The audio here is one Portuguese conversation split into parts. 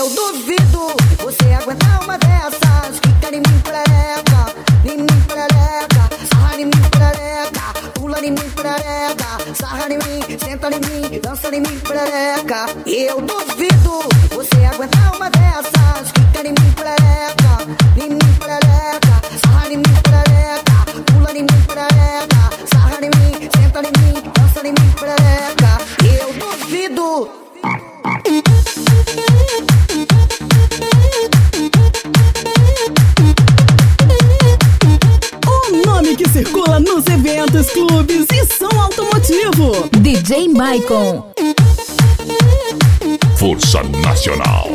Eu duvido você aguentar uma dessas. Quica em mim, perereca, em mim, perereca. Sarra em mim, perereca, pula em mim, perereca. Sarra em mim, senta em mim, dança em mim, perereca. Eu duvido você aguentar uma dessas. Quica em mim, perereca, em mim, perereca. Sarra em mim, perereca, pula em mim, perereca. Sarra em mim, senta em mim, dança em mim, perereca. Eu duvido. O nome que circula nos eventos, clubes e som automotivo. DJ Maicon. Força Nacional.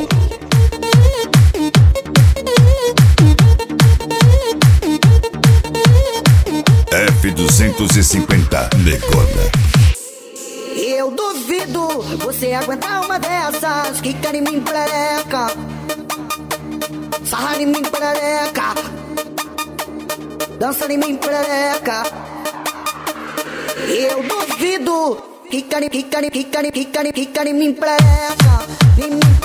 F250 Negona. Eu duvido você aguentar uma dessas. Quica em mim, perereca, sarra em mim, perereca. Dança em mim, perereca. Eu duvido. Quica em mim, perereca, em mim,